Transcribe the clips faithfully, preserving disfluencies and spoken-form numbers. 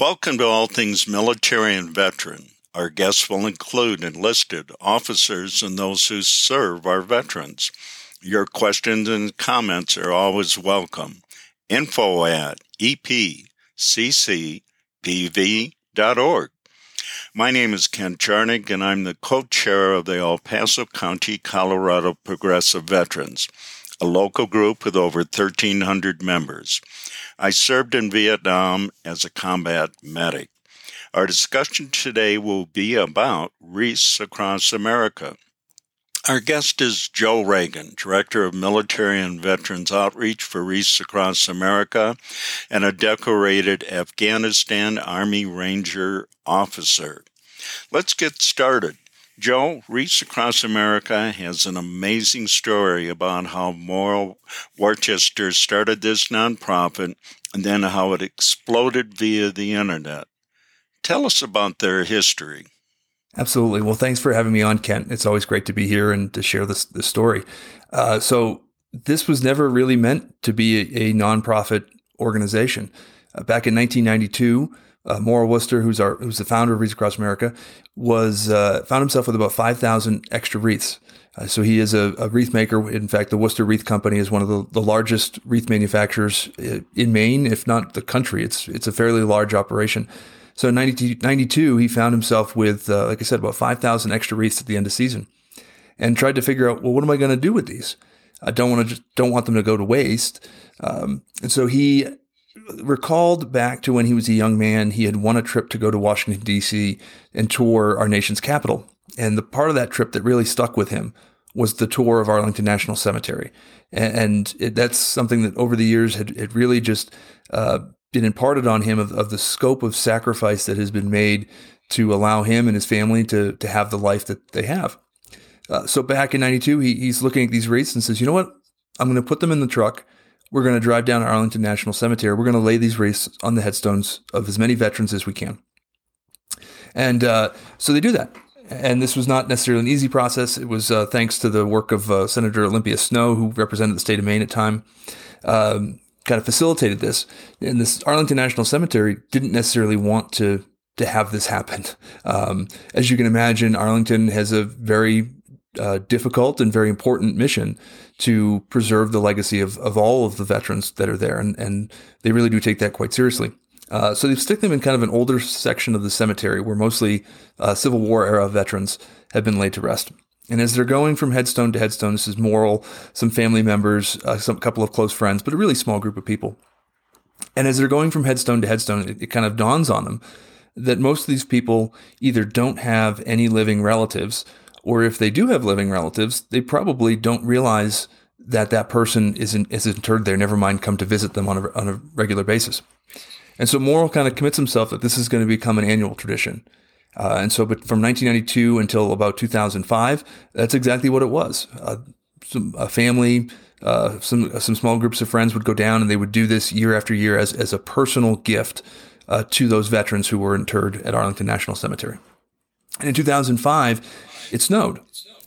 Welcome to All Things Military and Veteran. Our guests will include enlisted officers and those who serve our veterans. Your questions and comments are always welcome. Info at e p c c p v dot org. My name is Ken Charnig, and I'm the co-chair of the El Paso County, Colorado Progressive Veterans, a local group with over thirteen hundred members. I served in Vietnam as a combat medic. Our discussion today will be about Wreaths Across America. Our guest is Joe Reagan, Director of Military and Veterans Outreach for Wreaths Across America and a decorated Afghanistan Army Ranger officer. Let's get started. Joe, Wreaths Across America has an amazing story about how Morrill Worcester started this nonprofit and then how it exploded via the internet. Tell us about their history. Absolutely. Well, thanks for having me on, Kent. It's always great to be here and to share this, this story. Uh, so this was never really meant to be a, a nonprofit organization. Uh, back in nineteen ninety-two, Uh, Morrill Worcester, who's our who's the founder of Wreaths Across America, was uh, found himself with about five thousand extra wreaths. Uh, so he is a, a wreath maker. In fact, the Worcester Wreath Company is one of the, the largest wreath manufacturers in Maine, if not the country. It's it's a fairly large operation. So in nineteen ninety-two, he found himself with, uh, like I said, about five thousand extra wreaths at the end of season, and tried to figure out, well, what am I going to do with these? I don't want to just don't want them to go to waste. Um, and so he recalled back to when he was a young man. He had won a trip to go to Washington, D C and tour our nation's capital. And the part of that trip that really stuck with him was the tour of Arlington National Cemetery. And it, that's something that over the years had, had really just uh, been imparted on him of, of the scope of sacrifice that has been made to allow him and his family to, to have the life that they have. Uh, so back in ninety-two, he, he's looking at these wreaths and says, you know what? I'm going to put them in the truck. We're going to drive down to Arlington National Cemetery. We're going to lay these wreaths on the headstones of as many veterans as we can. And uh, so they do that. And this was not necessarily an easy process. It was uh, thanks to the work of uh, Senator Olympia Snowe, who represented the state of Maine at the time, um, kind of facilitated this. And this Arlington National Cemetery didn't necessarily want to, to have this happen. Um, as you can imagine, Arlington has a very Uh, difficult and very important mission to preserve the legacy of, of all of the veterans that are there. And, and they really do take that quite seriously. Uh, so they stick them in kind of an older section of the cemetery where mostly uh, Civil War era veterans have been laid to rest. And as they're going from headstone to headstone, this is Morrill, some family members, uh, some couple of close friends, but a really small group of people. And as they're going from headstone to headstone, it, it kind of dawns on them that most of these people either don't have any living relatives, or if they do have living relatives, they probably don't realize that that person is, in, is interred there, never mind come to visit them on a, on a regular basis. And so Morrill kind of commits himself that this is going to become an annual tradition. Uh, and so but from nineteen ninety-two until about two thousand five, that's exactly what it was. Uh, some, a family, uh, some some small groups of friends would go down, and they would do this year after year as, as a personal gift uh, to those veterans who were interred at Arlington National Cemetery. And in two thousand five, it snowed,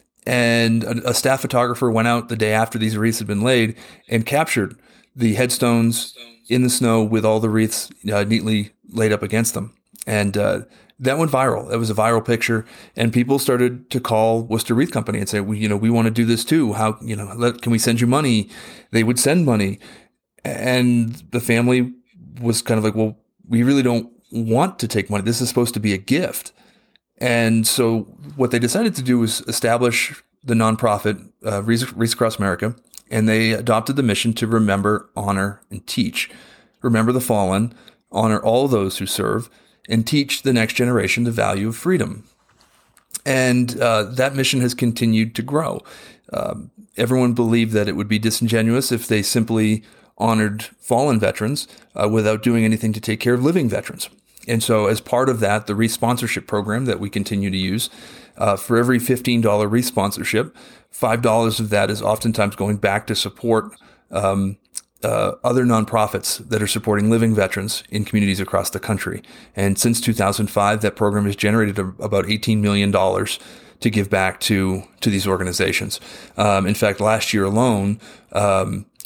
and a, a staff photographer went out the day after these wreaths had been laid and captured the headstones in the snow with all the wreaths uh, neatly laid up against them. And uh, that went viral. It was a viral picture, and people started to call Worcester Wreath Company and say, "We, you know, we want to do this too. How, you know, let, can we send you money?" They would send money, and the family was kind of like, "Well, we really don't want to take money. This is supposed to be a gift." And so what they decided to do was establish the nonprofit, uh, Wreaths Across America, and they adopted the mission to remember, honor, and teach. Remember the fallen, honor all those who serve, and teach the next generation the value of freedom. And uh, that mission has continued to grow. Um, everyone believed that it would be disingenuous if they simply honored fallen veterans uh, without doing anything to take care of living veterans. And so as part of that, the Wreath sponsorship program that we continue to use, uh, for every fifteen dollars Wreath sponsorship, five dollars of that is oftentimes going back to support um, uh, other nonprofits that are supporting living veterans in communities across the country. And since two thousand five, that program has generated a, about eighteen million dollars to give back to to these organizations. Um, in fact, last year alone, um,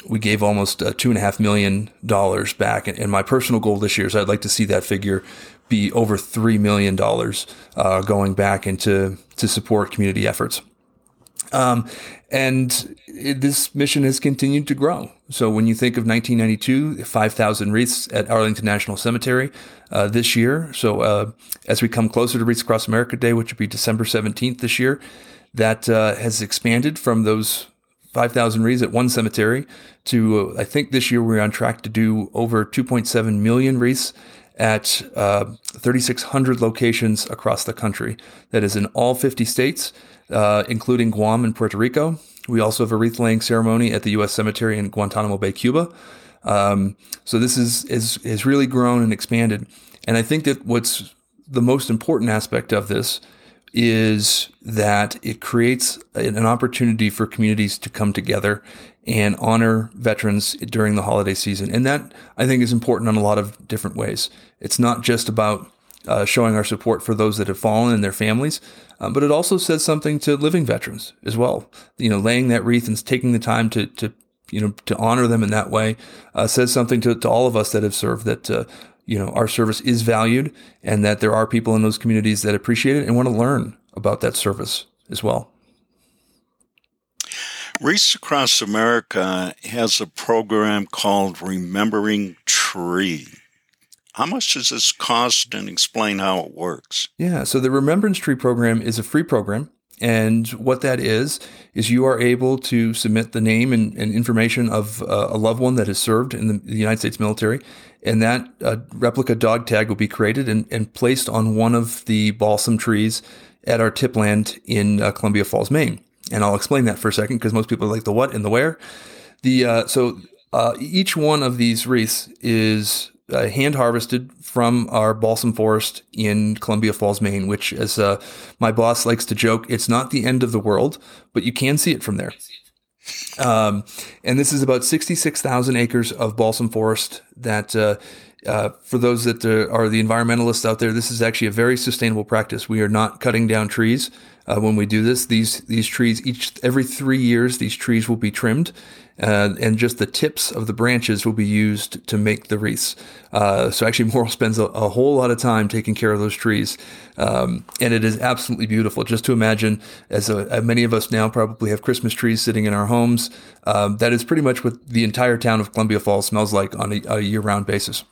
we gave almost uh, two and a half million dollars back. And, and my personal goal this year is I'd like to see that figure be over three million dollars uh, going back into to support community efforts. Um, and it, this mission has continued to grow. So when you think of nineteen ninety-two, five thousand wreaths at Arlington National Cemetery uh, this year. So uh, as we come closer to Wreaths Across America Day, which would be December seventeenth this year, that uh, has expanded from those five thousand wreaths at one cemetery to, uh, I think this year we're on track to do over two point seven million wreaths at uh, thirty-six hundred locations across the country. That is in all fifty states, uh, including Guam and Puerto Rico. We also have a wreath-laying ceremony at the U S Cemetery in Guantanamo Bay, Cuba. Um, so this is, is, is really grown and expanded. And I think that what's the most important aspect of this is that it creates an opportunity for communities to come together and honor veterans during the holiday season. And that, I think, is important in a lot of different ways. It's not just about uh, showing our support for those that have fallen and their families, uh, but it also says something to living veterans as well. You know, laying that wreath and taking the time to, to you know, to honor them in that way uh, says something to, to all of us that have served, that uh, you know, our service is valued and that there are people in those communities that appreciate it and want to learn about that service as well. Wreaths Across America has a program called Remembering Tree. How much does this cost, and explain how it works? Yeah, so the Remembrance Tree program is a free program. And what that is, is you are able to submit the name and, and information of uh, a loved one that has served in the, the United States military. And that uh, replica dog tag will be created and, and placed on one of the balsam trees at our tipland in uh, Columbia Falls, Maine. And I'll explain that for a second because most people are like, the what and the where. The uh, So uh, each one of these wreaths is Uh, hand harvested from our balsam forest in Columbia Falls, Maine, which, as uh, my boss likes to joke, it's not the end of the world, but you can see it from there. Um, and this is about sixty-six thousand acres of balsam forest that, uh, uh, for those that uh, are the environmentalists out there, this is actually a very sustainable practice. We are not cutting down trees uh, when we do this. These these trees, each every three years, these trees will be trimmed. Uh, and just the tips of the branches will be used to make the wreaths. Uh, so actually Morrill spends a, a whole lot of time taking care of those trees. Um, and it is absolutely beautiful. Just to imagine, as a, many of us now probably have Christmas trees sitting in our homes, um, that is pretty much what the entire town of Columbia Falls smells like on a, a year-round basis.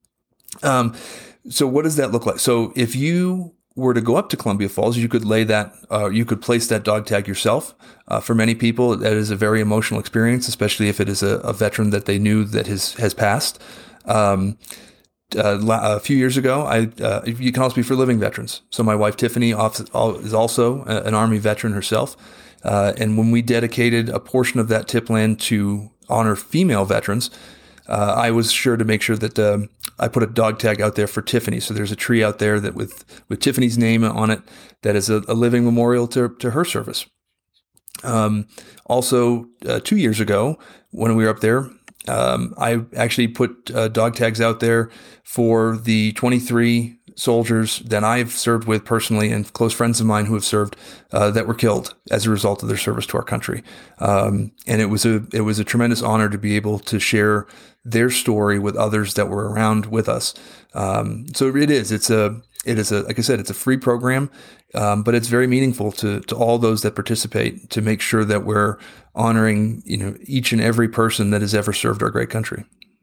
Um, so what does that look like? So if you were to go up to Columbia Falls, you could lay that, uh, you could place that dog tag yourself. Uh, for many people, that is a very emotional experience, especially if it is a, a veteran that they knew that has has passed. Um, uh, a few years ago, I uh, you can also be for living veterans. So my wife Tiffany is also an Army veteran herself, uh, and when we dedicated a portion of that tipland to honor female veterans, Uh, I was sure to make sure that um, I put a dog tag out there for Tiffany. So there's a tree out there that with, with Tiffany's name on it that is a, a living memorial to, to her service. Um, also, uh, two years ago, when we were up there, um, I actually put uh, dog tags out there for the twenty-three soldiers that I've served with personally and close friends of mine who have served uh, that were killed as a result of their service to our country. Um, and it was a it was a tremendous honor to be able to share their story with others that were around with us. Um, so it is it's a it is a like I said, it's a free program, um, but it's very meaningful to to all those that participate to make sure that we're honoring, you know, each and every person that has ever served our great country.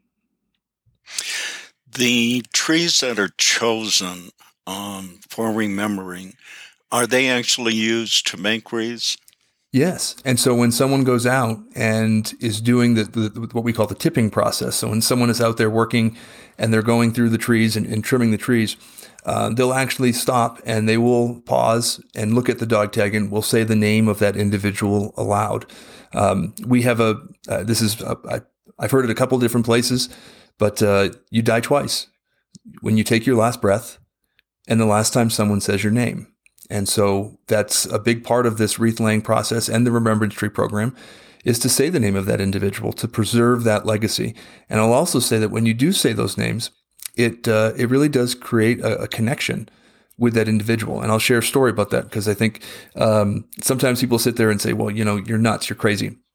The trees that are chosen um, for remembering, are they actually used to make wreaths? Yes. And so when someone goes out and is doing the, the what we call the tipping process, so when someone is out there working and they're going through the trees and, and trimming the trees, uh, they'll actually stop and they will pause and look at the dog tag and will say the name of that individual aloud. Um, we have a, uh, this is, a, I, I've heard it a couple different places, but uh, you die twice. When you take your last breath and the last time someone says your name. And so that's a big part of this wreath laying process and the Remembrance Tree program is to say the name of that individual, to preserve that legacy. And I'll also say that when you do say those names, it uh, it really does create a, a connection with that individual. And I'll share a story about that because I think um, sometimes people sit there and say, well, you know, you're nuts, you're crazy.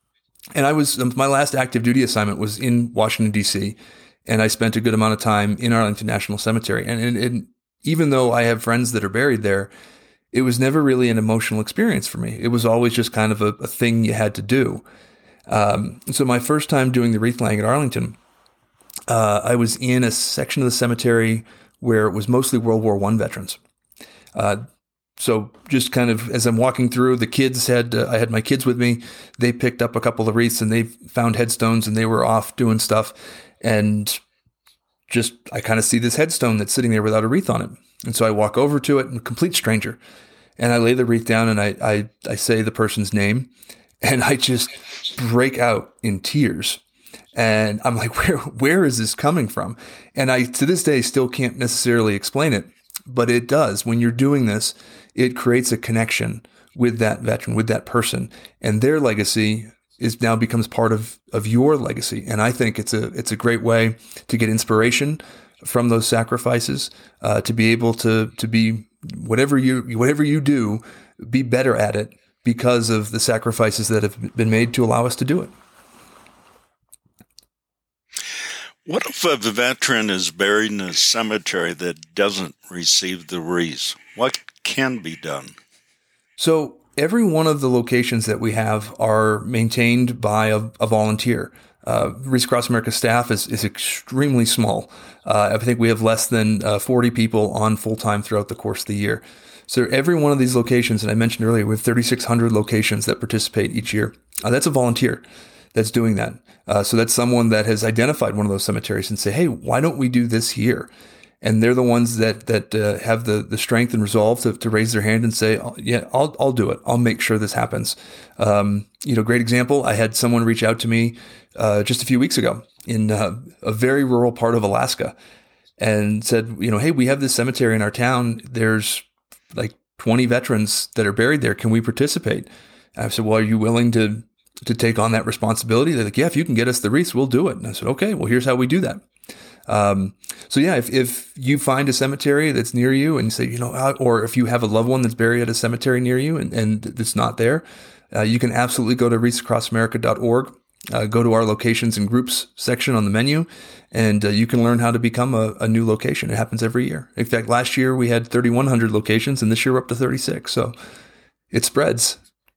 And I was, my last active duty assignment was in Washington, D C, and I spent a good amount of time in Arlington National Cemetery. And, and, and even though I have friends that are buried there, it was never really an emotional experience for me. It was always just kind of a, a thing you had to do. Um, so my first time doing the wreath laying at Arlington, uh, I was in a section of the cemetery where it was mostly World War One veterans. Uh, so just kind of as I'm walking through, the kids had, uh, I had my kids with me. They picked up a couple of wreaths and they found headstones and they were off doing stuff. And just, I kind of see this headstone that's sitting there without a wreath on it. And so I walk over to it, and a complete stranger, and I lay the wreath down and I, I, I say the person's name, and I just break out in tears. And I'm like, where, where is this coming from? And I, to this day, still can't necessarily explain it, but it does. When you're doing this, it creates a connection with that veteran, with that person, and their legacy is now becomes part of, of your legacy. And I think it's a, it's a great way to get inspiration from those sacrifices, uh, to be able to, to be whatever you, whatever you do, be better at it because of the sacrifices that have been made to allow us to do it. What if a veteran is buried in a cemetery that doesn't receive the wreath? What can be done? So every one of the locations that we have are maintained by a, a volunteer. Uh, Wreaths Across America staff is, is extremely small. Uh, I think we have less than uh, forty people on full-time throughout the course of the year. So every one of these locations, and I mentioned earlier, we have thirty-six hundred locations that participate each year. Uh, that's a volunteer that's doing that. Uh, so that's someone that has identified one of those cemeteries and say, hey, why don't we do this here? And they're the ones that that uh, have the the strength and resolve to, to raise their hand and say, oh, yeah, I'll I'll do it. I'll make sure this happens. Um, you know, great example. I had someone reach out to me uh, just a few weeks ago in uh, a very rural part of Alaska, and said, you know, hey, we have this cemetery in our town. There's like twenty veterans that are buried there. Can we participate? And I said, well, are you willing to to take on that responsibility? They're like, yeah, if you can get us the wreaths, we'll do it. And I said, okay, well, here's how we do that. Um, so yeah, if, if you find a cemetery that's near you and you say, you know, or if you have a loved one that's buried at a cemetery near you and, and it's not there, uh, you can absolutely go to wreaths across america dot org, uh, go to our locations and groups section on the menu, and uh, you can learn how to become a, a new location. It happens every year. In fact, last year we had thirty-one hundred locations and this year we're up to thirty-six. So it spreads.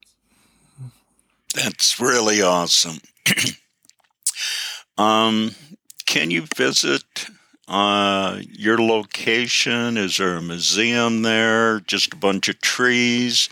That's really awesome. um, Can you visit uh, your location? Is there a museum there? Just a bunch of trees?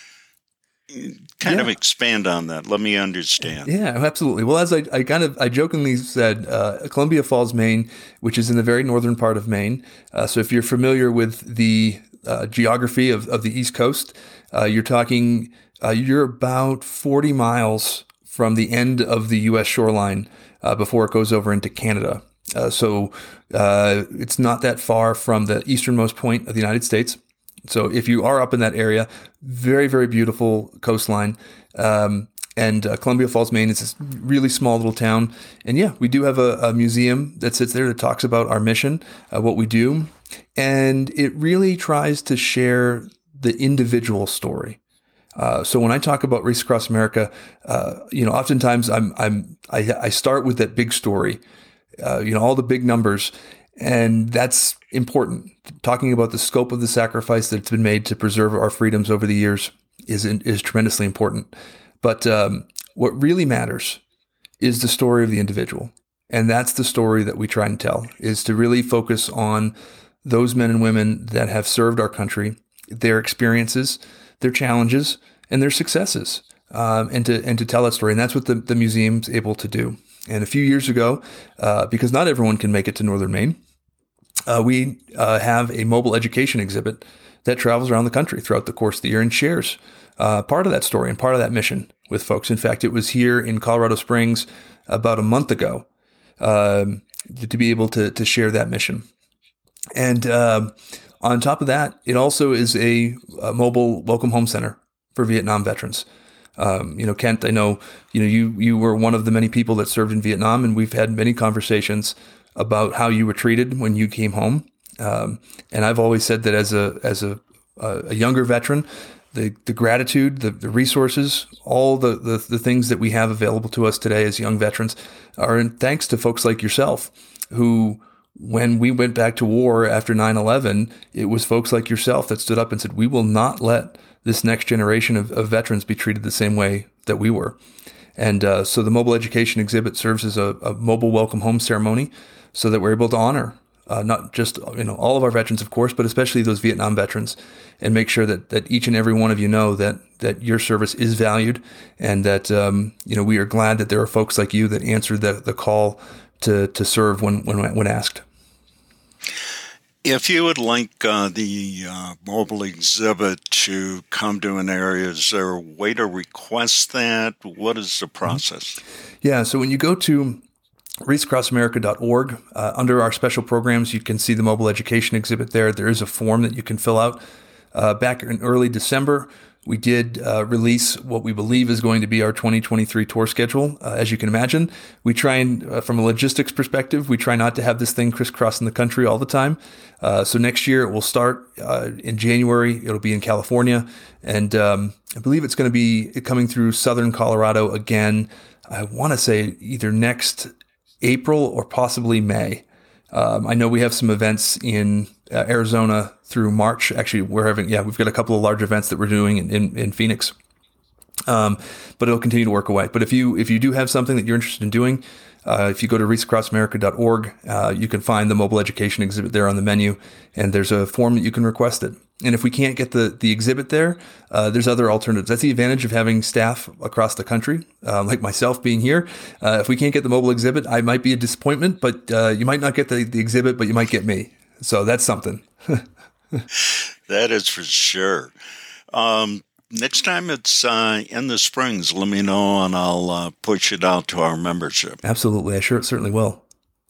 Kind yeah. of expand on that. Let me understand. Yeah, absolutely. Well, as I, I kind of, I jokingly said, uh, Columbia Falls, Maine, which is in the very northern part of Maine. Uh, so if you're familiar with the uh, geography of, of the East Coast, uh, you're talking, uh, you're about forty miles from the end of the U S shoreline uh, before it goes over into Canada. Uh, so uh, it's not that far from the easternmost point of the United States. So if you are up in that area, very, very beautiful coastline. Um, and uh, Columbia Falls, Maine is this really small little town. And yeah, we do have a, a museum that sits there that talks about our mission, uh, what we do. And it really tries to share the individual story. Uh, so when I talk about Wreaths Across America, uh, you know, oftentimes I'm, I'm, I, I start with that big story, uh, you know, all the big numbers, and that's important. Talking about the scope of the sacrifice that's been made to preserve our freedoms over the years is, is tremendously important. But um, what really matters is the story of the individual. And that's the story that we try and tell, is to really focus on those men and women that have served our country, their experiences, their challenges, and their successes, um, and to and to tell that story. And that's what the, the museum's able to do. And a few years ago, uh, because not everyone can make it to Northern Maine, uh, we uh, have a mobile education exhibit that travels around the country throughout the course of the year and shares uh, part of that story and part of that mission with folks. In fact, it was here in Colorado Springs about a month ago um, to be able to to share that mission. And uh, on top of that, it also is a, a mobile welcome home center for Vietnam veterans. Um, you know, Kent, I know, you know, you, you were one of the many people that served in Vietnam, and we've had many conversations about how you were treated when you came home. Um, and I've always said that as a, as a, a younger veteran, the the gratitude, the, the resources, all the, the the things that we have available to us today as young veterans are in thanks to folks like yourself, who, when we went back to war after nine eleven, it was folks like yourself that stood up and said, we will not let this next generation of, of veterans be treated the same way that we were. And uh, so the mobile education exhibit serves as a, a mobile welcome home ceremony so that we're able to honor uh, not just you know all of our veterans, of course, but especially those Vietnam veterans, and make sure that that each and every one of you know that that your service is valued, and that um, you know we are glad that there are folks like you that answered the, the call to to serve when when when asked. If you would like uh, the uh, mobile exhibit to come to an area, is there a way to request that? What is the process? Yeah, so when you go to wreaths across america dot org, uh, under our special programs, you can see the mobile education exhibit there. There is a form that you can fill out. Uh, back in early December, we did uh, release what we believe is going to be our twenty twenty-three tour schedule. Uh, as you can imagine, we try and, uh, from a logistics perspective, we try not to have this thing crisscrossing the country all the time. Uh, so next year it will start uh, in January. It'll be in California. And um, I believe it's going to be coming through southern Colorado again. I want to say either next April or possibly May. Um, I know we have some events in uh, Arizona through March. Actually, we're having, yeah, we've got a couple of large events that we're doing in, in, in Phoenix. Um, but it'll continue to work away. But if you if you do have something that you're interested in doing, uh, if you go to wreaths across america dot org, uh, you can find the mobile education exhibit there on the menu, and there's a form that you can request it. And if we can't get the, the exhibit there, uh, there's other alternatives. That's the advantage of having staff across the country, uh, like myself being here. Uh, if we can't get the mobile exhibit, I might be a disappointment, but uh, you might not get the, the exhibit, but you might get me. So that's something. That is for sure. Um, next time it's uh, in the Springs, let me know, and I'll uh, push it out to our membership. Absolutely. I sure certainly will.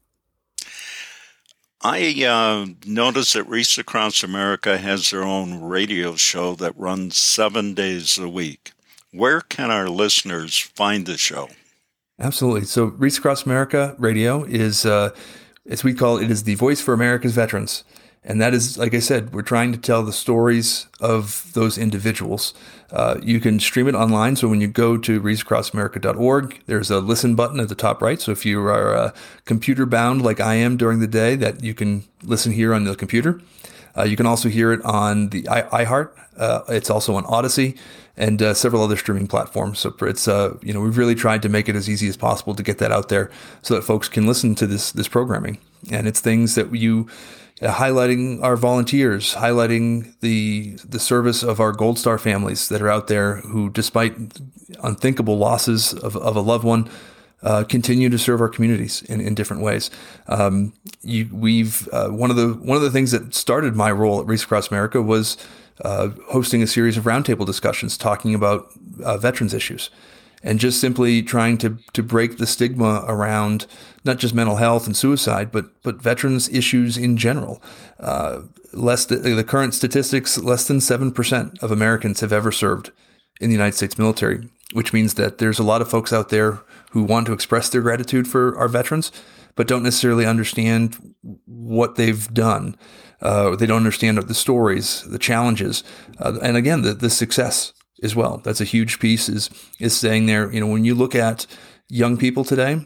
I uh, noticed that Wreaths Across America has their own radio show that runs seven days a week. Where can our listeners find the show? Absolutely. So Wreaths Across America Radio is, uh, as we call it, it is the voice for America's veterans. And that is, like I said, we're trying to tell the stories of those individuals. Uh, you can stream it online. So when you go to wreaths across america dot org, there's a listen button at the top right. So if you are uh, computer bound like I am during the day, that you can listen here on the computer. Uh, you can also hear it on the I- iHeart. Uh, it's also on Odyssey and uh, several other streaming platforms. So it's uh, you know we've really tried to make it as easy as possible to get that out there so that folks can listen to this this programming. And it's things that you. Uh, highlighting our volunteers, highlighting the the service of our Gold Star families that are out there who, despite unthinkable losses of, of a loved one, uh, continue to serve our communities in, in different ways. Um, you, we've uh, one of the one of the things that started my role at Wreaths Across America was uh, hosting a series of roundtable discussions talking about uh, veterans issues. And just simply trying to to break the stigma around not just mental health and suicide, but but veterans issues in general. Uh, less th- the current statistics, less than seven percent of Americans have ever served in the United States military, which means that there's a lot of folks out there who want to express their gratitude for our veterans, but don't necessarily understand what they've done. Uh, they don't understand the stories, the challenges, uh, and again, the, the success as well. That's a huge piece is, is saying there, you know, when you look at young people today,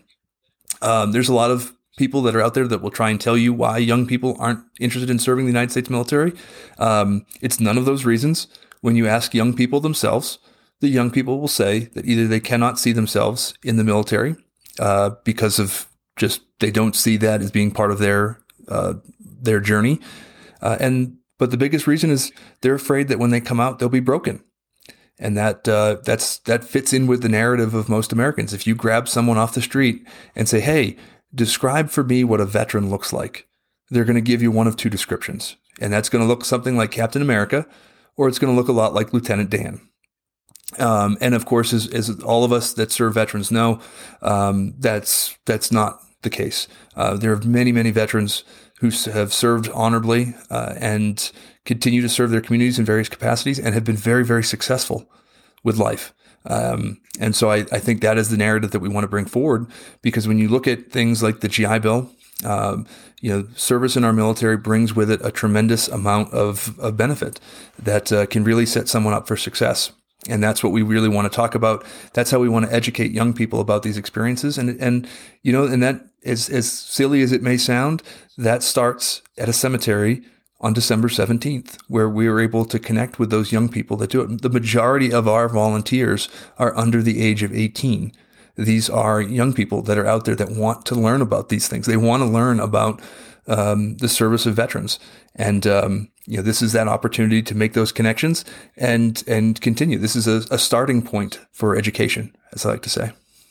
um, there's a lot of people that are out there that will try and tell you why young people aren't interested in serving the United States military. Um, it's none of those reasons. When you ask young people themselves, the young people will say that either they cannot see themselves in the military uh, because of just, they don't see that as being part of their, uh, their journey. Uh, and, but the biggest reason is they're afraid that when they come out, they'll be broken. And that uh, that's that fits in with the narrative of most Americans. If you grab someone off the street and say, hey, describe for me what a veteran looks like, they're going to give you one of two descriptions. And that's going to look something like Captain America, or it's going to look a lot like Lieutenant Dan. Um, and of course, as, as all of us that serve veterans know, um, that's that's not the case. Uh, there are many, many veterans who have served honorably uh, and continue to serve their communities in various capacities and have been very, very successful with life. Um, and so I, I think that is the narrative that we want to bring forward, because when you look at things like the G I Bill Um, you know, service in our military brings with it a tremendous amount of, of benefit that uh, can really set someone up for success. And that's what we really want to talk about. That's how we want to educate young people about these experiences. And, and you know, and that is, as silly as it may sound, that starts at a cemetery on December seventeenth, where we are able to connect with those young people that do it. The majority of our volunteers are under the age of eighteen. These are young people that are out there that want to learn about these things. They want to learn about um, the service of veterans. And, um, you know, this is that opportunity to make those connections and, and continue. This is a, a starting point for education, as I like to say.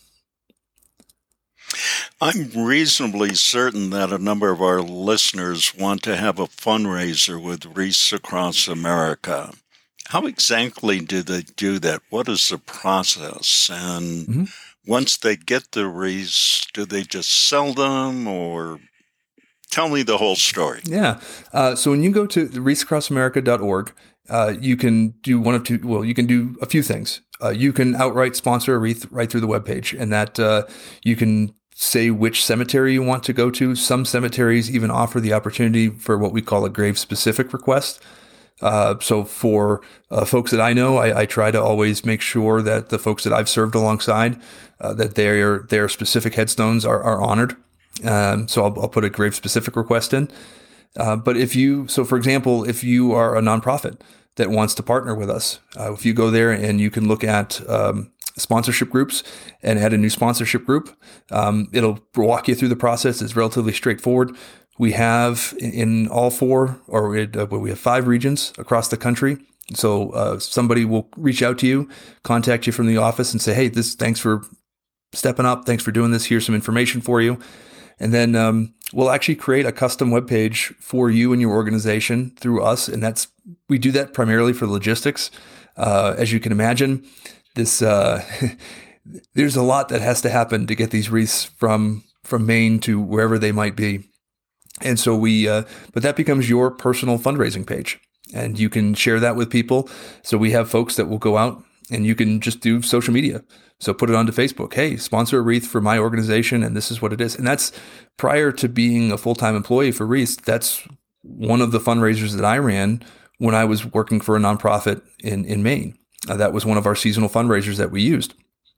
I'm reasonably certain that a number of our listeners want to have a fundraiser with Wreaths Across America. How exactly do they do that? What is the process? And mm-hmm. once they get the wreaths, do they just sell them, or tell me the whole story? Yeah. Uh, so when you go to wreaths across america dot org, uh, you can do one of two. Well, you can do a few things. Uh, you can outright sponsor a wreath right through the webpage, and that uh, you can say which cemetery you want to go to. Some cemeteries even offer the opportunity for what we call a grave-specific request. Uh, so for uh, folks that I know, I, I try to always make sure that the folks that I've served alongside, uh, that their their specific headstones are, are honored. Um, so I'll, I'll put a grave-specific request in. Uh, but if you, so for example, if you are a nonprofit that wants to partner with us, uh, if you go there and you can look at um, sponsorship groups and add a new sponsorship group, um, it'll walk you through the process. It's relatively straightforward. We have in all four, or we, uh, we have five regions across the country. So uh, somebody will reach out to you, contact you from the office, and say, "Hey, this thanks for stepping up. Thanks for doing this. Here's some information for you." And then um, we'll actually create a custom webpage for you and your organization through us, and that's we do that primarily for logistics. Uh, as you can imagine, this uh, there's a lot that has to happen to get these wreaths from from Maine to wherever they might be. And so we, uh, but that becomes your personal fundraising page, and you can share that with people. So we have folks that will go out, and you can just do social media. So put it onto Facebook. Hey, sponsor a wreath for my organization, and this is what it is. And that's prior to being a full-time employee for Wreaths. That's one of the fundraisers that I ran when I was working for a nonprofit in, in Maine. Uh, that was one of our seasonal fundraisers that we used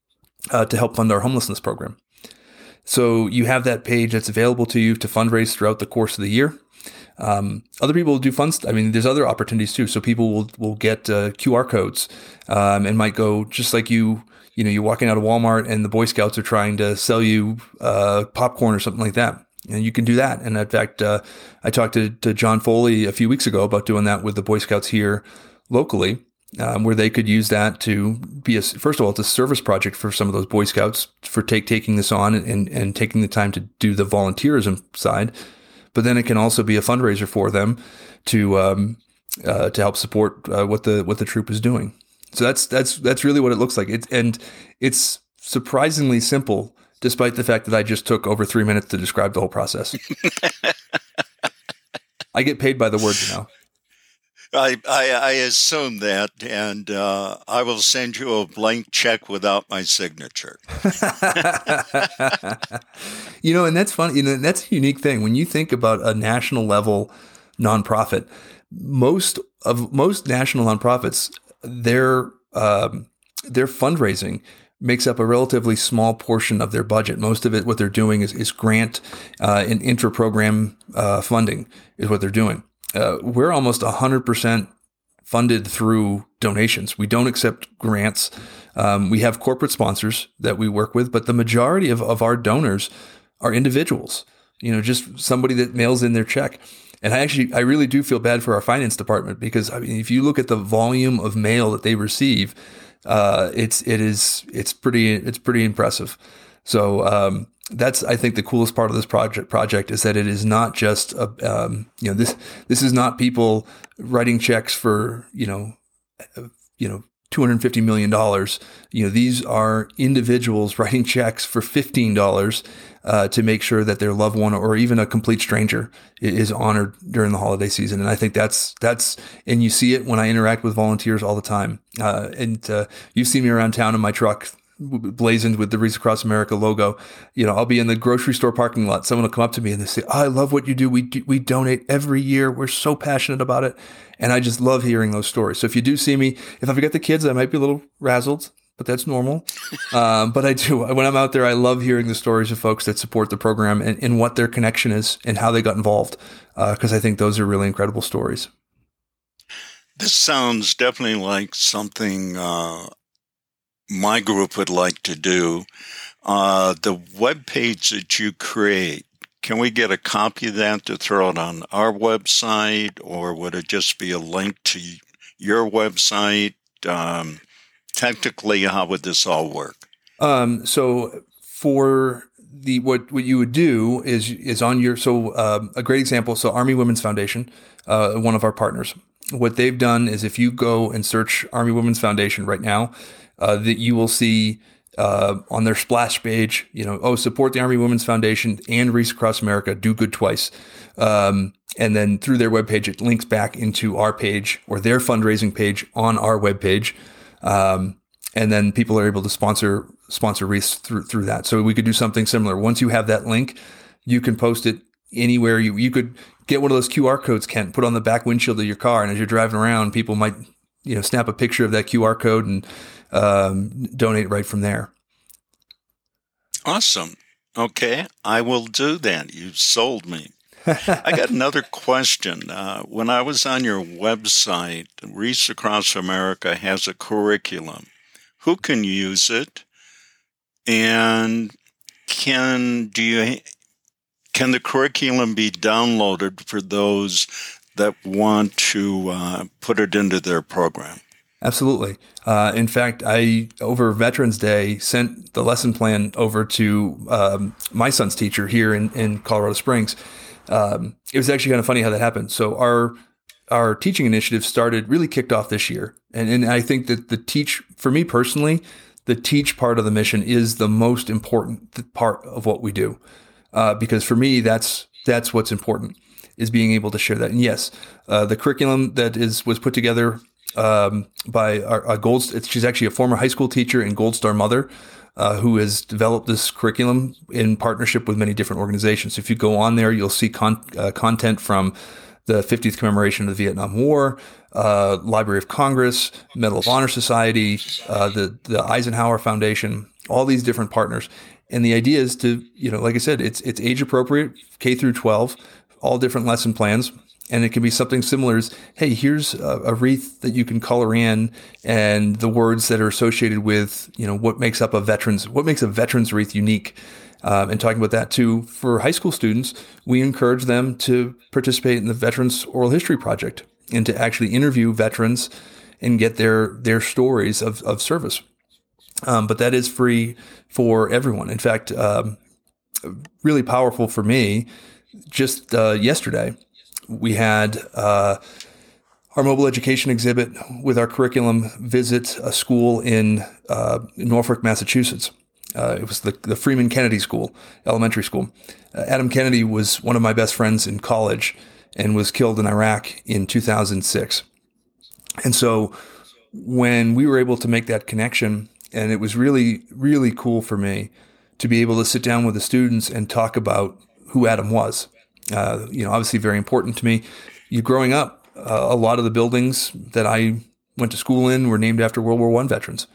uh, to help fund our homelessness program. So you have that page that's available to you to fundraise throughout the course of the year. Um, other people will do fun stuff. I mean, there's other opportunities too. So people will will get uh, Q R codes um, and might go just like you. You know, you're walking out of Walmart and the Boy Scouts are trying to sell you uh, popcorn or something like that, and you can do that. And in fact, uh, I talked to, to John Foley a few weeks ago about doing that with the Boy Scouts here locally. Um, where they could use that to be a, first of all, it's a service project for some of those Boy Scouts for take taking this on and, and taking the time to do the volunteerism side. But then it can also be a fundraiser for them to um, uh, to help support uh, what the what the troop is doing. So that's that's that's really what it looks like. It's and it's surprisingly simple, despite the fact that I just took over three minutes to describe the whole process. I get paid by the word, you know. I, I, I assume that, and uh, I will send you a blank check without my signature. You know, and that's funny. You know, that's a unique thing. When you think about a national level nonprofit, most of most national nonprofits, their um, their fundraising makes up a relatively small portion of their budget. Most of it, what they're doing is, is grant uh, and intra-program uh, funding is what they're doing. Uh, we're almost one hundred percent funded through donations. We don't accept grants. Um, we have corporate sponsors that we work with, but the majority of, of our donors are individuals, you know, just somebody that mails in their check. And I actually, I really do feel bad for our finance department because, I mean, if you look at the volume of mail that they receive, uh, it's, it is, it's pretty, it's pretty impressive. So, um, that's, I think, the coolest part of this project project is that it is not just, a, um, you know, this, this is not people writing checks for, you know, uh, you know, two hundred fifty million dollars. You know, these are individuals writing checks for fifteen dollars uh, to make sure that their loved one or even a complete stranger is honored during the holiday season. And I think that's, that's, and you see it when I interact with volunteers all the time. Uh, and uh, you've seen me around town in my truck blazoned with the Reese Across America logo. You know, I'll be in the grocery store parking lot. Someone will come up to me and they say, oh, I love what you do. We do, we donate every year. We're so passionate about it. And I just love hearing those stories. So if you do see me, if I forget the kids, I might be a little razzled, but that's normal. um, but I do, when I'm out there, I love hearing the stories of folks that support the program and, and what their connection is and how they got involved. Because uh, I think those are really incredible stories. This sounds definitely like something uh, my group would like to do. Uh, the web page that you create, can we get a copy of that to throw it on our website, or would it just be a link to your website? Um, technically, how would this all work? Um, so for the what what you would do is is on your so um, a great example. So Army Women's Foundation, uh, one of our partners. What they've done is if you go and search Army Women's Foundation right now, uh, that you will see uh, on their splash page, you know, oh, support the Army Women's Foundation and Reese Across America, do good twice. Um, and then through their webpage, it links back into our page or their fundraising page on our webpage. Um, and then people are able to sponsor sponsor Reese through through that. So we could do something similar. Once you have that link, you can post it anywhere. You you could get one of those Q R codes, Kent, put on the back windshield of your car, and as you're driving around, people might, you know, snap a picture of that Q R code and um, donate right from there. Awesome. Okay, I will do that. You've sold me. I got another question. Uh, when I was on your website, Reese Across America has a curriculum. Who can use it? And can do you can the curriculum be downloaded for those that want to uh, put it into their program? Absolutely. Uh, in fact, I, over Veterans Day, sent the lesson plan over to um, my son's teacher here in, in Colorado Springs. Um, it was actually kind of funny how that happened. So our our teaching initiative started, really kicked off this year. And, and I think that the teach, for me personally, the teach part of the mission is the most important part of what we do. Uh, because for me, that's that's what's important, is being able to share that. And yes, uh, the curriculum that is was put together um, by our, our Gold. She's actually a former high school teacher and Gold Star mother uh, who has developed this curriculum in partnership with many different organizations. So if you go on there, you'll see con- uh, content from the fiftieth commemoration of the Vietnam War, uh, Library of Congress, Medal of Honor Society, uh, the the Eisenhower Foundation, all these different partners. And the idea is to, you know, like I said, it's it's age appropriate, K through twelve, all different lesson plans. And it can be something similar as, hey, here's a, a wreath that you can color in and the words that are associated with, you know, what makes up a veteran's, what makes a veteran's wreath unique. Um, and talking about that too, for high school students, we encourage them to participate in the Veterans Oral History Project and to actually interview veterans and get their their stories of, of service. Um, but that is free for everyone. In fact, um, really powerful for me, just uh, yesterday, we had uh, our mobile education exhibit with our curriculum visit a school in uh, Norfolk, Massachusetts. Uh, it was the, the Freeman Kennedy School, elementary school. Uh, Adam Kennedy was one of my best friends in college and was killed in Iraq in two thousand six. And so when we were able to make that connection, and it was really, really cool for me to be able to sit down with the students and talk about who Adam was. Uh, you know, obviously very important to me. You growing up, uh, a lot of the buildings that I went to school in were named after World War One veterans.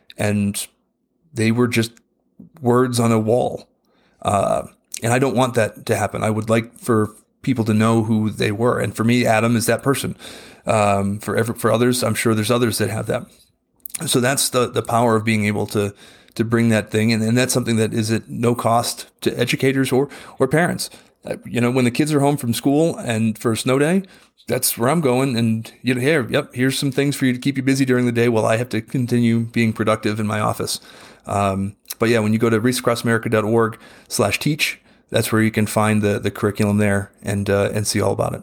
And they were just words on a wall. Uh, and I don't want that to happen. I would like for people to know who they were. And for me, Adam is that person. Um, for every, for others, I'm sure there's others that have that. So that's the, the power of being able to, to bring that thing. And, and that's something that is at no cost to educators or, or parents. Uh, you know, when the kids are home from school and for a snow day, that's where I'm going. And, you know, here, yep, here's some things for you to keep you busy during the day while I have to continue being productive in my office. Um, but yeah, when you go to reesacrossamerica.org slash teach, that's where you can find the, the curriculum there and, uh, and see all about it.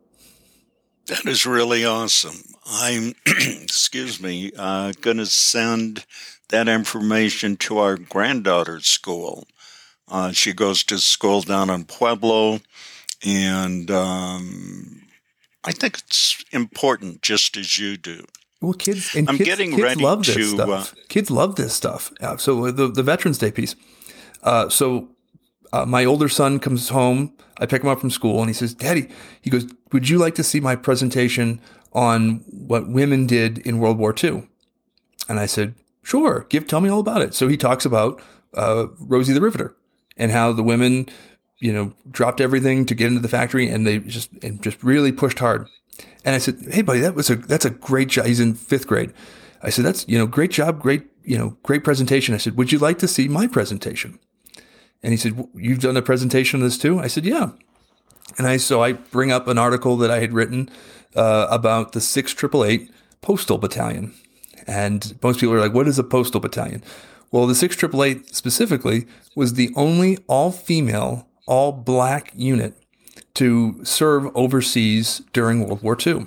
That is really awesome. I'm, excuse me, uh, going to send that information to our granddaughter's school. Uh, she goes to school down in Pueblo, and um, I think it's important, just as you do, Well, kids and I'm kids, getting kids ready love this to. stuff. Uh, Kids love this stuff. Uh, so the the Veterans Day piece. Uh, so uh, my older son comes home. I pick him up from school, and he says, "Daddy," he goes, "would you like to see my presentation on what women did in World War Two?" And I said, "Sure. Give tell me all about it." So he talks about uh, Rosie the Riveter and how the women, you know, dropped everything to get into the factory, and they just and just really pushed hard. And I said, "Hey, buddy, that was a that's a great job." He's in fifth grade. I said, "That's you know, great job, great you know, great presentation." I said, "Would you like to see my presentation?" And he said, "You've done a presentation on this too?" I said, "Yeah." And I so I bring up an article that I had written uh, about the six triple eight Postal Battalion, and most people are like, "What is a Postal Battalion?" Well, the six triple eight specifically was the only all-female, all-black unit to serve overseas during World War Two.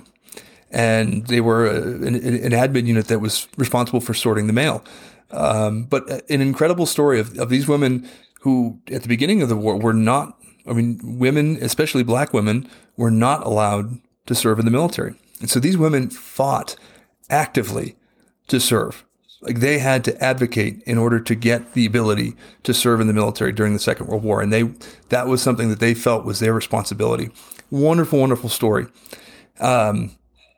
And they were an, an admin unit that was responsible for sorting the mail. Um, but an incredible story of, of these women who, at the beginning of the war, were not, I mean, women, especially black women, were not allowed to serve in the military. And so these women fought actively to serve. Like they had to advocate in order to get the ability to serve in the military during the Second World War. And they that was something that they felt was their responsibility. Wonderful, wonderful story. Um,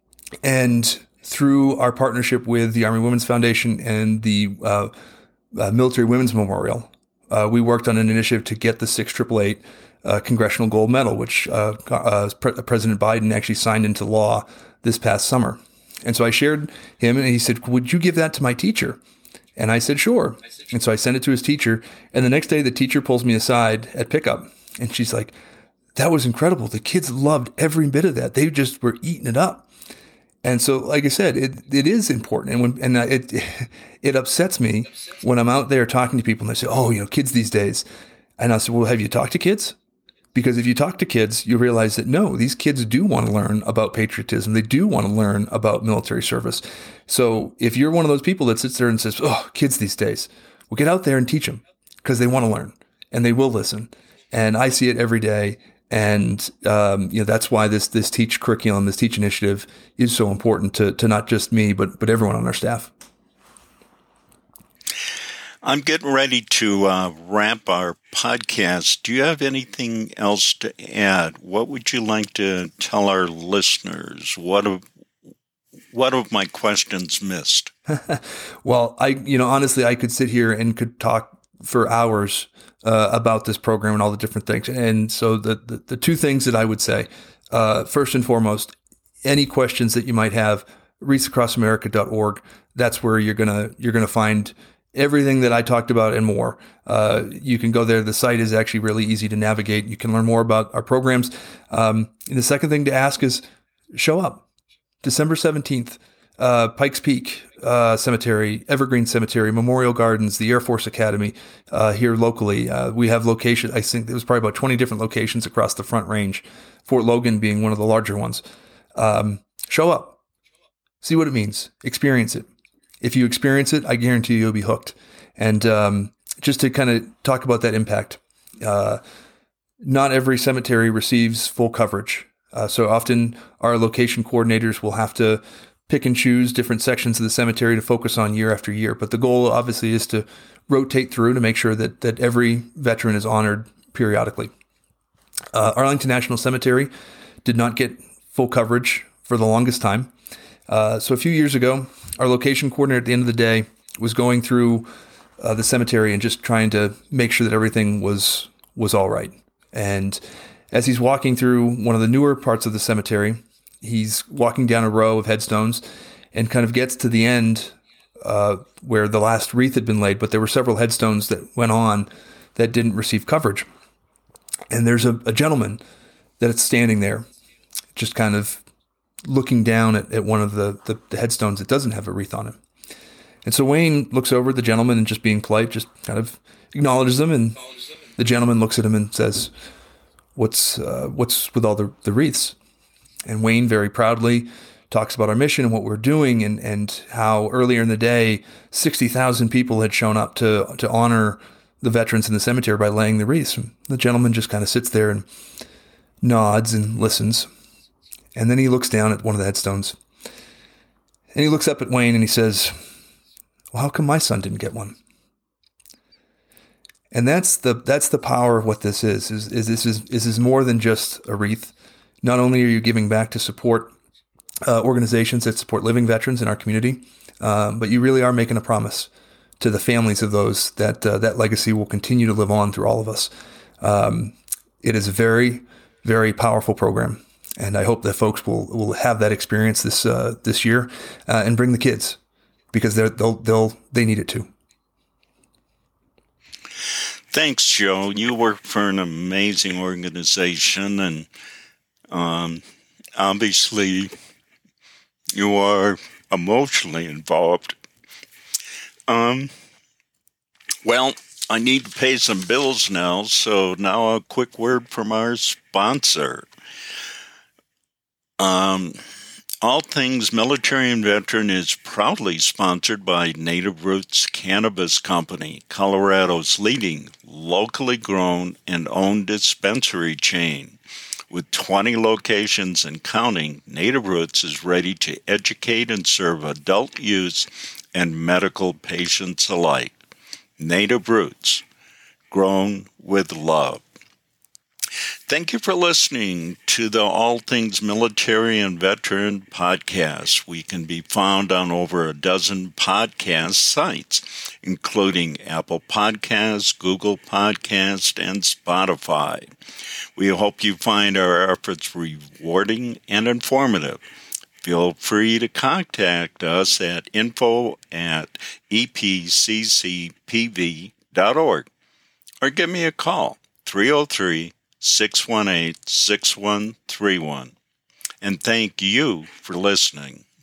and through our partnership with the Army Women's Foundation and the uh, uh, Military Women's Memorial, uh, we worked on an initiative to get the six triple eight uh, Congressional Gold Medal, which uh, uh, Pre- President Biden actually signed into law this past summer. And so I shared him, and he said, "Would you give that to my teacher?" And I said, "Sure." And so I sent it to his teacher. And the next day, the teacher pulls me aside at pickup, and she's like, "That was incredible. The kids loved every bit of that. They just were eating it up." And so, like I said, it it is important, and when and it it upsets me when I'm out there talking to people, and they say, "Oh, you know, kids these days," and I said, "Well, have you talked to kids?" Because if you talk to kids, you realize that no, these kids do want to learn about patriotism. They do want to learn about military service. So if you're one of those people that sits there and says, "Oh, kids these days," well, get out there and teach them because they want to learn and they will listen. And I see it every day. And um, you know that's why this this teach curriculum, this teach initiative, is so important to to not just me, but but everyone on our staff. I'm getting ready to uh, wrap our podcast. Do you have anything else to add? What would you like to tell our listeners? What have, what have my questions missed? Well, I, you know, honestly, I could sit here and could talk for hours uh, about this program and all the different things. And so the, the, the two things that I would say, uh, first and foremost, any questions that you might have, wreaths across america dot org. That's where you're gonna you're gonna find everything that I talked about and more. Uh, you can go there. The site is actually really easy to navigate. You can learn more about our programs. Um, and the second thing to ask is show up. December seventeenth, uh, Pikes Peak uh, Cemetery, Evergreen Cemetery, Memorial Gardens, the Air Force Academy uh, here locally. Uh, we have locations. I think there was probably about twenty different locations across the Front Range, Fort Logan being one of the larger ones. Um, show up. See what it means. Experience it. If you experience it, I guarantee you'll be hooked. And um, just to kind of talk about that impact, uh, not every cemetery receives full coverage. Uh, so often our location coordinators will have to pick and choose different sections of the cemetery to focus on year after year. But the goal obviously is to rotate through to make sure that that every veteran is honored periodically. Uh, Arlington National Cemetery did not get full coverage for the longest time. Uh, so a few years ago, our location coordinator at the end of the day was going through uh, the cemetery and just trying to make sure that everything was was all right. And as he's walking through one of the newer parts of the cemetery, he's walking down a row of headstones and kind of gets to the end uh, where the last wreath had been laid, but there were several headstones that went on that didn't receive coverage. And there's a, a gentleman that's standing there just kind of looking down at, at one of the, the, the headstones that doesn't have a wreath on it. And so Wayne looks over at the gentleman and just being polite, just kind of acknowledges him. And the gentleman looks at him and says, what's uh, what's with all the, the wreaths? And Wayne very proudly talks about our mission and what we're doing and, and how earlier in the day, sixty thousand people had shown up to, to honor the veterans in the cemetery by laying the wreaths. And the gentleman just kind of sits there and nods and listens. And then he looks down at one of the headstones And he looks up at Wayne and he says, well, how come my son didn't get one? And that's the that's the power of what this is. Is, is this is this is more than just a wreath. Not only are you giving back to support uh, organizations that support living veterans in our community, um, but you really are making a promise to the families of those that uh, that legacy will continue to live on through all of us. Um, it is a very, very powerful program, and I hope that folks will will have that experience this uh, this year uh, and bring the kids, because they're, they'll they'll they need it too. Thanks, Joe. You work for an amazing organization, and um, obviously you are emotionally involved. Um, well, I need to pay some bills now, so now a quick word from our sponsor. Um, All Things Military and Veteran is proudly sponsored by Native Roots Cannabis Company, Colorado's leading locally grown and owned dispensary chain. With twenty locations and counting, Native Roots is ready to educate and serve adult use and medical patients alike. Native Roots, grown with love. Thank you for listening to the All Things Military and Veteran podcast. We can be found on over a dozen podcast sites, including Apple Podcasts, Google Podcasts, and Spotify. We hope you find our efforts rewarding and informative. Feel free to contact us at info at e p c c p v dot org or give me a call, three oh three, six one eight, six one three one. And thank you for listening.